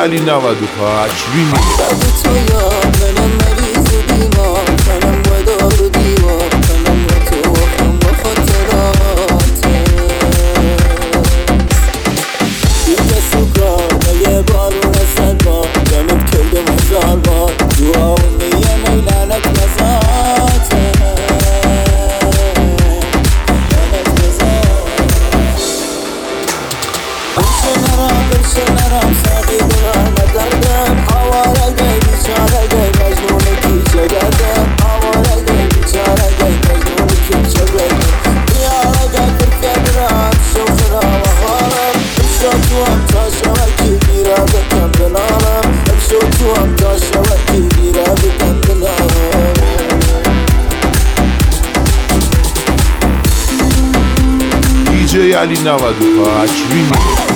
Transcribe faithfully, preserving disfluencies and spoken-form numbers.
علی نود و پنج ریمیکس. تو یاد منم مریض و بیمار، تنم با دار و دیوار، تنم با تو هم با خاطرات دیگه سوکار نگه بارون رسد با جمعت کرده مزار با دعا و نیه میلانت مزات برشه نرم برشه نرم ساقی دوار ندردم آواره گی بیچاره گی مجنون کیچه گردم آواره گی بیچاره گی مجنون کیچه گردم بیاره گی کرکه برم شوخ را و خارم بشو تو هم تا شوکی بیره بکن دلالم بشو تو هم تا شوکی بیره بکن دلالم دی جی علی نود و پنج ریمیکس.